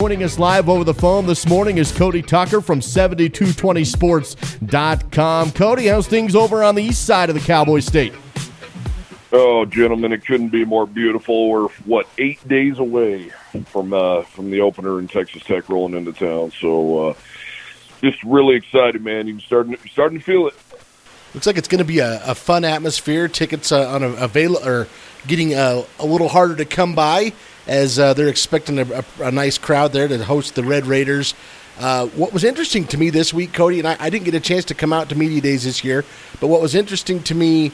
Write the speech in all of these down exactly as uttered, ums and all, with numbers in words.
Joining us live over the phone this morning is Cody Tucker from seventy-two twenty sports dot com. Cody, how's things over on the east side of the Cowboy State? Oh, gentlemen, it couldn't be more beautiful. We're, what, eight days away from uh, from the opener in Texas Tech rolling into town. So uh, just really excited, man. You're starting, you're starting to feel it. Looks like it's going to be a, a fun atmosphere. Tickets uh, on a, avail- or getting uh, a little harder to come by, as uh, they're expecting a, a, a nice crowd there to host the Red Raiders. Uh, what was interesting to me this week, Cody, and I, I didn't get a chance to come out to media days this year, but what was interesting to me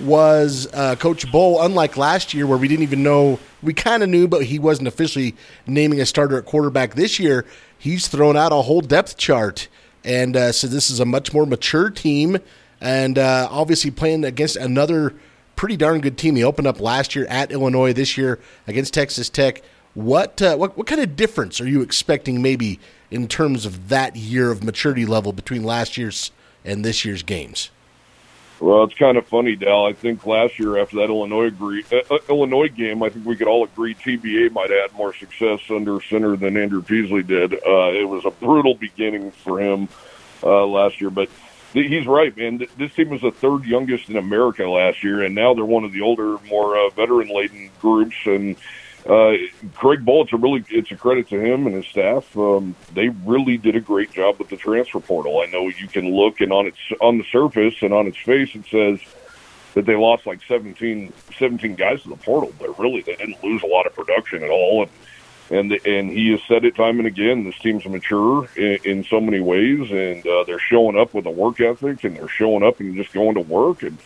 was uh, Coach Bull, unlike last year where we didn't even know, we kind of knew, but he wasn't officially naming a starter at quarterback. This year, he's thrown out a whole depth chart, and uh, so this is a much more mature team, and uh, obviously playing against another pretty darn good team. He opened up last year at Illinois, this year against Texas Tech. What uh, what what kind of difference are you expecting maybe in terms of that year of maturity level between last year's and this year's games? Well, it's kind of funny, Dal. I think last year after that Illinois agree, uh, Illinois game, I think we could all agree T B A might have had more success under center than Andrew Peasley did. Uh, it was a brutal beginning for him uh, last year, but he's right, man. This team was the third youngest in America last year, and now they're one of the older, more uh, veteran-laden groups. And uh, Craig Bull, it's a really it's a credit to him and his staff. Um, they really did a great job with the transfer portal. I know you can look, and on its on the surface and on its face, it says that they lost like seventeen, seventeen guys to the portal, but really they didn't lose a lot of production at all. And And and he has said it time and again, this team's mature in, in so many ways, and uh, they're showing up with a work ethic, and they're showing up and just going to work. And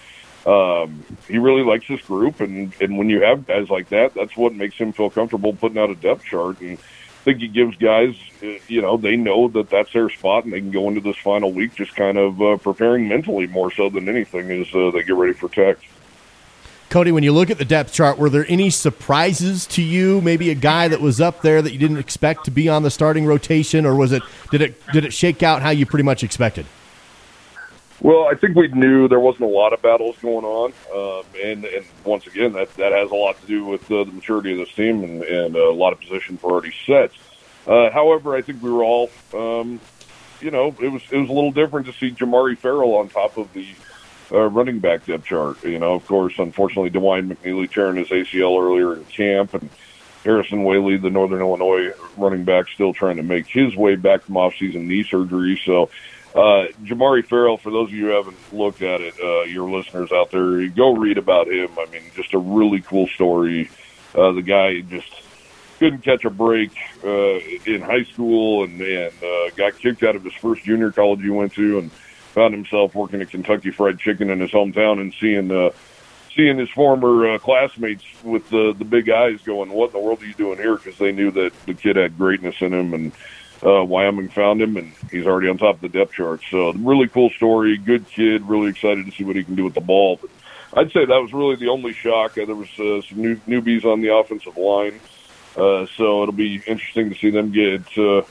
um, he really likes this group, and, and when you have guys like that, that's what makes him feel comfortable putting out a depth chart. And I think he gives guys, uh, you know, they know that that's their spot, and they can go into this final week just kind of uh, preparing mentally more so than anything as uh, they get ready for Tech. Cody, when you look at the depth chart, were there any surprises to you? Maybe a guy that was up there that you didn't expect to be on the starting rotation, or was it did it did it shake out how you pretty much expected? Well, I think we knew there wasn't a lot of battles going on, um, and, and once again, that that has a lot to do with uh, the maturity of this team, and, and a lot of positions were already set. Uh, however, I think we were all, um, you know, it was it was a little different to see Jamari Farrell on top of the Uh, running back depth chart. You know, of course, unfortunately, DeWine McNeely tearing his A C L earlier in camp, and Harrison Whaley, the Northern Illinois running back, still trying to make his way back from off-season knee surgery. So, uh, Jamari Farrell, for those of you who haven't looked at it, uh, your listeners out there, go read about him. I mean, just a really cool story. Uh, the guy just couldn't catch a break uh, in high school, and, and uh, got kicked out of his first junior college he went to, and found himself working at Kentucky Fried Chicken in his hometown, and seeing uh, seeing his former uh, classmates with the the big eyes going, "What in the world are you doing here?" Because they knew that the kid had greatness in him, and uh, Wyoming found him, and he's already on top of the depth chart. So, really cool story. Good kid. Really excited to see what he can do with the ball. But I'd say that was really the only shock. Uh, there was uh, some new newbies on the offensive line, uh, so it'll be interesting to see them get. Uh,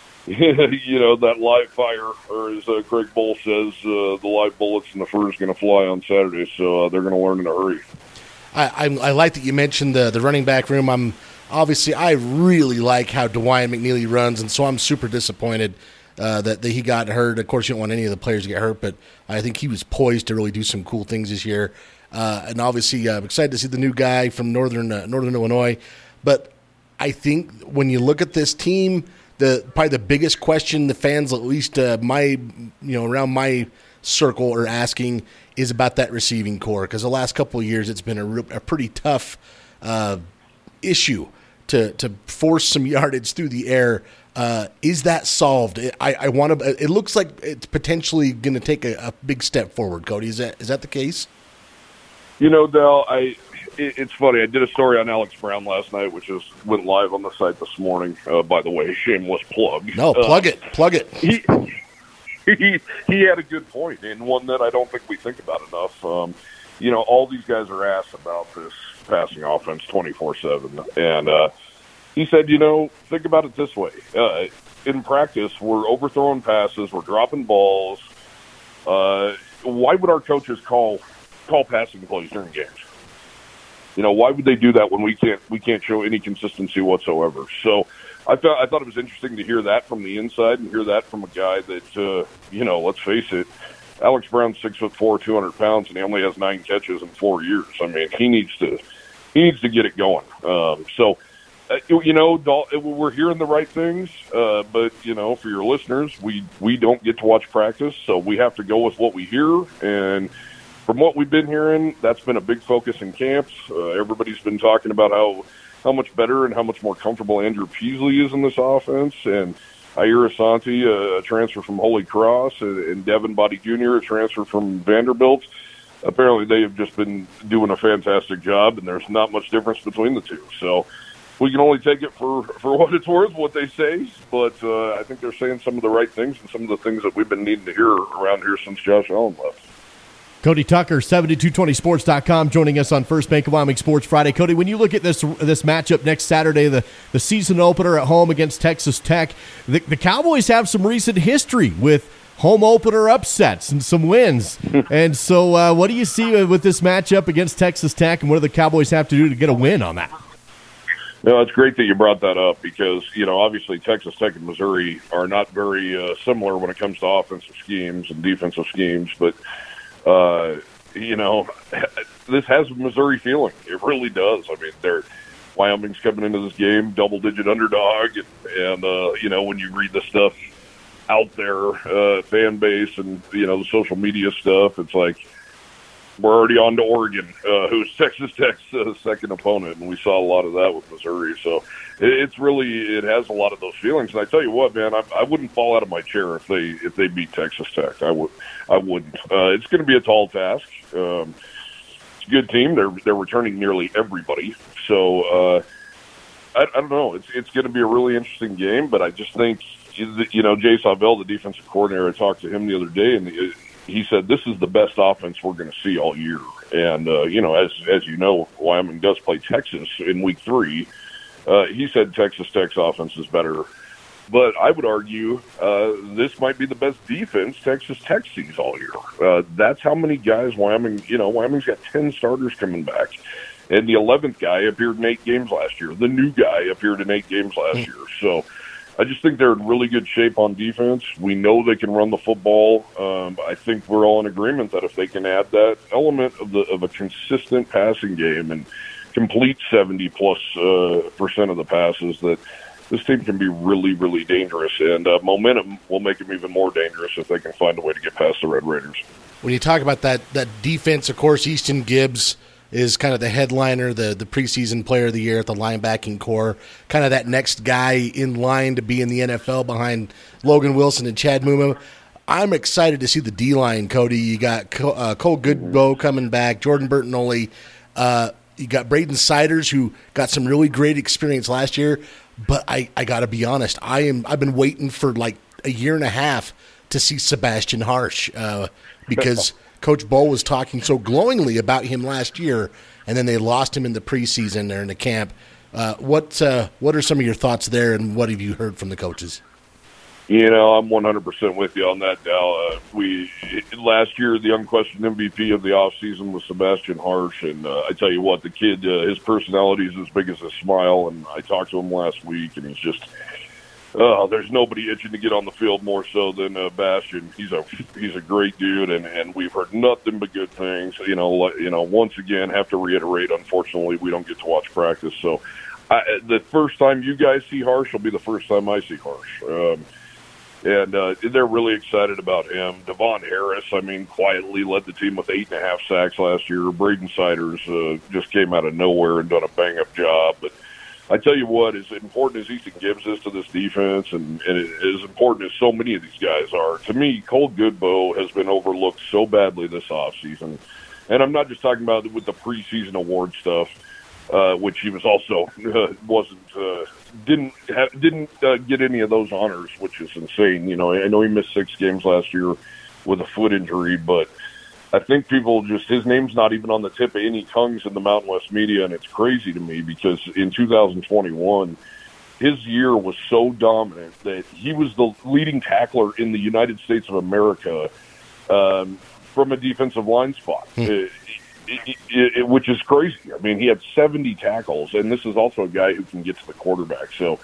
you know, that live fire, or as uh, Craig Bull says, uh, the live bullets and the fur is going to fly on Saturday, so uh, they're going to learn in a hurry. I, I, I like that you mentioned the, the running back room. I'm obviously, I really like how DeWine McNeely runs, and so I'm super disappointed uh, that, that he got hurt. Of course, you don't want any of the players to get hurt, but I think he was poised to really do some cool things this year. Uh, and obviously, uh, I'm excited to see the new guy from Northern uh, Northern Illinois. But I think when you look at this team, The probably the biggest question the fans, at least uh, my you know around my circle, are asking is about that receiving core, because the last couple of years it's been a, real, a pretty tough uh, issue to to force some yardage through the air. Uh, is that solved? I, I want to. It looks like it's potentially going to take a, a big step forward. Cody, is that is that the case? You know, Dal, I. It's funny. I did a story on Alex Brown last night, which is went live on the site this morning. Uh, by the way, shameless plug. No, plug uh, it, plug it. He, he he had a good point, and one that I don't think we think about enough. Um, you know, all these guys are asked about this passing offense twenty-four seven, and uh, he said, you know, think about it this way: uh, in practice, we're overthrowing passes, we're dropping balls. Uh, why would our coaches call call passing plays during games? You know, why would they do that when we can't we can't show any consistency whatsoever? So I thought I thought it was interesting to hear that from the inside and hear that from a guy that uh, you know, let's face it, Alex Brown's six foot four, two hundred pounds, and he only has nine catches in four years. I mean, he needs to he needs to get it going. Um, so, uh, you know, we're hearing the right things, uh, but you know, for your listeners, we we don't get to watch practice, so we have to go with what we hear. And from what we've been hearing, that's been a big focus in camps. Uh, everybody's been talking about how. how much better and how much more comfortable Andrew Peasley is in this offense. And Jair Asante, a transfer from Holy Cross, and Devin Body Junior, a transfer from Vanderbilt. Apparently they have just been doing a fantastic job, and there's not much difference between the two. So we can only take it for, for what it's worth, what they say. But uh, I think they're saying some of the right things and some of the things that we've been needing to hear around here since Josh Allen left. Cody Tucker, seventy-two twenty sports dot com, joining us on First Bank of Wyoming Sports Friday. Cody, when you look at this this matchup next Saturday, the, the season opener at home against Texas Tech, the, the Cowboys have some recent history with home opener upsets and some wins. And so uh, what do you see with this matchup against Texas Tech, and what do the Cowboys have to do to get a win on that? No, it's great that you brought that up because, you know, obviously Texas Tech and Missouri are not very uh, similar when it comes to offensive schemes and defensive schemes, but Uh, you know, this has a Missouri feeling. It really does. I mean, they're Wyoming's coming into this game double-digit underdog, and, and uh, you know, when you read the stuff out there, uh, fan base and you know the social media stuff, it's like we're already on to Oregon, uh, who's Texas Tech's uh, second opponent, and we saw a lot of that with Missouri. So it, it's really it has a lot of those feelings. And I tell you what, man, I, I wouldn't fall out of my chair if they if they beat Texas Tech. I would. I wouldn't. Uh, it's going to be a tall task. Um, it's a good team. They're they're returning nearly everybody. So uh, I, I don't know. It's it's going to be a really interesting game. But I just think you know Jay Savell, the defensive coordinator, I talked to him the other day, and he said this is the best offense we're going to see all year. And uh, you know, as as you know, Wyoming does play Texas in week three. Uh, he said Texas Tech's offense is better. But I would argue uh, this might be the best defense Texas Tech sees all year. Uh, that's how many guys Wyoming, you know, Wyoming's got ten starters coming back. And the eleventh guy appeared in eight games last year. The new guy appeared in eight games last year. So I just think they're in really good shape on defense. We know they can run the football. Um, I think we're all in agreement that if they can add that element of the of a consistent passing game and complete seventy plus uh, percent of the passes, that this team can be really, really dangerous, and uh, momentum will make them even more dangerous if they can find a way to get past the Red Raiders. When you talk about that that defense, of course, Easton Gibbs is kind of the headliner, the, the preseason player of the year at the linebacking core, kind of that next guy in line to be in the N F L behind Logan Wilson and Chad Muma. I'm excited to see the D-line, Cody. You got Cole, uh, Cole Goodbow coming back, Jordan Bertinoli. Uh, you got Braden Siders, who got some really great experience last year. But I, I got to be honest, I am, I've been waiting for like a year and a half to see Sebastian Harsh uh, because Coach Bo was talking so glowingly about him last year, and then they lost him in the preseason there in the camp. Uh, what uh, what are some of your thoughts there, and what have you heard from the coaches? You know, I'm one hundred percent with you on that, Dal. Uh, we last year, the unquestioned M V P of the offseason was Sebastian Harsh, and uh, I tell you what, the kid, uh, his personality is as big as his smile, and I talked to him last week, and he's just, uh, there's nobody itching to get on the field more so than uh, Bastion. He's a he's a great dude, and, and we've heard nothing but good things. You know, you know, once again, have to reiterate, unfortunately, we don't get to watch practice, so I, the first time you guys see Harsh will be the first time I see Harsh. Um, And uh, they're really excited about him. Devon Harris, I mean, quietly led the team with eight and a half sacks last year. Braden Siders uh, just came out of nowhere and done a bang-up job. But I tell you what, as important as Easton Gibbs is to this defense, and, and as important as so many of these guys are, to me, Cole Goodbow has been overlooked so badly this offseason. And I'm not just talking about with the preseason award stuff, uh, which he was also uh, wasn't uh, didn't have, didn't uh, get any of those honors, which is insane. You know, I know he missed six games last year with a foot injury, but I think people just his name's not even on the tip of any tongues in the Mountain West media, and it's crazy to me because in two thousand twenty-one, his year was so dominant that he was the leading tackler in the United States of America um, from a defensive line spot. Hmm. It, It, it, it, which is crazy. I mean, he had seventy tackles, and this is also a guy who can get to the quarterback. So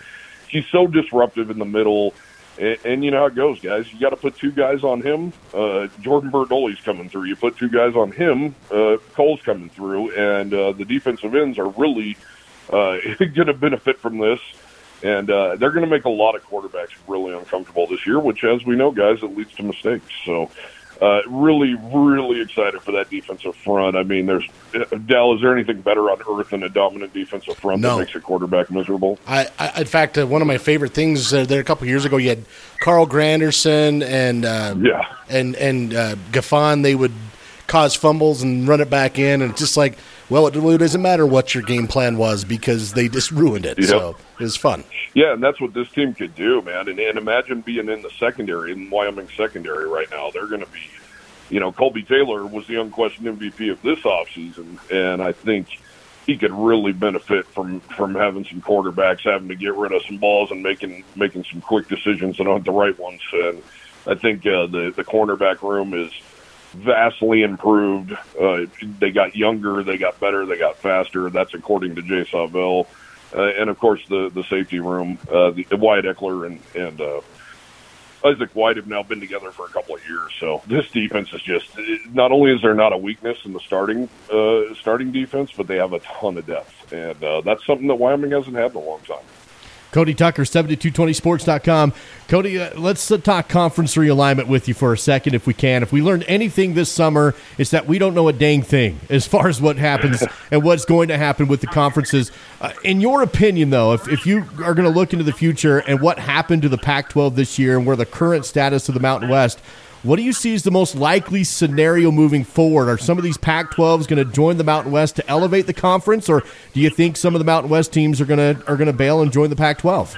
he's so disruptive in the middle. And, and you know how it goes, guys. You got to put two guys on him. Uh, Jordan Bertoli's coming through. You put two guys on him. Uh, Cole's coming through, and uh, the defensive ends are really uh, going to benefit from this. And uh, they're going to make a lot of quarterbacks really uncomfortable this year, which, as we know, guys, it leads to mistakes. So, uh, really, really excited for that defensive front. I mean, there's Dell. Is there anything better on earth than a dominant defensive front no. that makes a quarterback miserable? I, I in fact, uh, one of my favorite things uh, there a couple years ago, you had Carl Granderson and uh, yeah, and and uh, Gaffon. They would cause fumbles and run it back in, and just like, well, it really doesn't matter what your game plan was because they just ruined it. Yep. So it was fun. Yeah, and that's what this team could do, man. And, and imagine being in the secondary, in Wyoming secondary right now. They're going to be, you know, Colby Taylor was the unquestioned M V P of this offseason, and I think he could really benefit from, from having some quarterbacks, having to get rid of some balls and making making some quick decisions that aren't the right ones. And I think uh, the, the cornerback room is vastly improved. Uh, they got younger, they got better, they got faster. That's according to Jay Savell. Uh, and, of course, the, the safety room, uh, the, the Wyatt Eckler and, and uh, Isaac White have now been together for a couple of years. So this defense is just – not only is there not a weakness in the starting uh, starting defense, but they have a ton of depth. And uh, that's something that Wyoming hasn't had in a long time. Cody Tucker, seventy-two twenty sports dot com. Cody, uh, let's uh, talk conference realignment with you for a second if we can. If we learned anything this summer, it's that we don't know a dang thing as far as what happens and what's going to happen with the conferences. Uh, in your opinion, though, if, if you are going to look into the future and what happened to the Pac twelve this year and where the current status of the Mountain West, what do you see as the most likely scenario moving forward? Are some of these Pac twelves going to join the Mountain West to elevate the conference, or do you think some of the Mountain West teams are going to are going to bail and join the Pac twelve?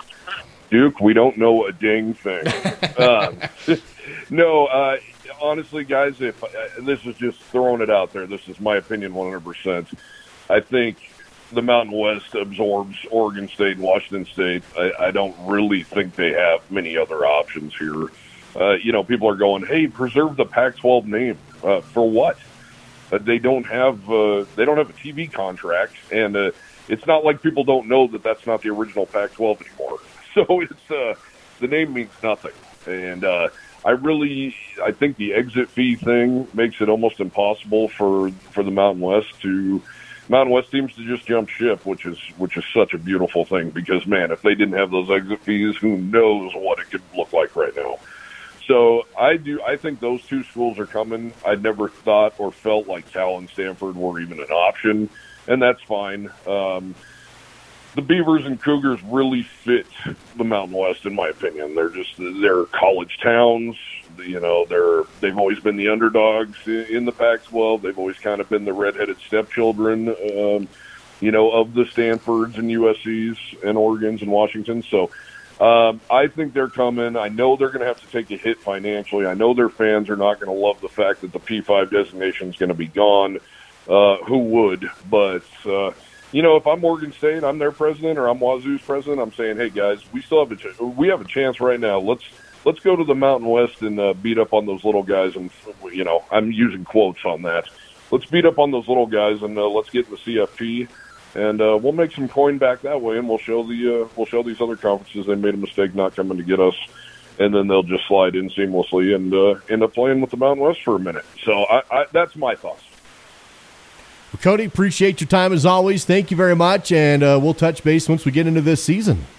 Duke, we don't know a dang thing. um, no, uh, honestly, guys, if uh, this is just throwing it out there, this is my opinion one hundred percent. I think the Mountain West absorbs Oregon State and Washington State. I, I don't really think they have many other options here. Uh, you know, people are going, hey, preserve the Pac twelve name. Uh, for what? Uh, they don't have uh, they don't have a T V contract, and uh, it's not like people don't know that that's not the original Pac twelve anymore. So it's uh, the name means nothing. And uh, I really, I think the exit fee thing makes it almost impossible for, for the Mountain West to Mountain West teams to just jump ship, which is which is such a beautiful thing. Because man, if they didn't have those exit fees, who knows what it could look like right now. So I do. I think those two schools are coming. I never thought or felt like Cal and Stanford were even an option, and that's fine. Um, the Beavers and Cougars really fit the Mountain West, in my opinion. They're just they're college towns. You know, they're they've always been the underdogs in the Pac twelve. They've always kind of been the redheaded stepchildren, um, you know, of the Stanfords and U S Cs and Oregons and Washingtons. So. Um, I think they're coming. I know they're going to have to take a hit financially. I know their fans are not going to love the fact that the P five designation is going to be gone. Uh, who would? But, uh, you know, if I'm Oregon State, I'm their president, or I'm Wazoo's president, I'm saying, hey, guys, we still have a ch- we have a chance right now. Let's let's go to the Mountain West and uh, beat up on those little guys. And, you know, I'm using quotes on that. Let's beat up on those little guys, and uh, let's get in the C F P. And uh, we'll make some coin back that way, and we'll show the uh, we'll show these other conferences they made a mistake not coming to get us, and then they'll just slide in seamlessly and uh, end up playing with the Mountain West for a minute. So I, I, that's my thoughts. Well, Cody, appreciate your time as always. Thank you very much, and uh, we'll touch base once we get into this season.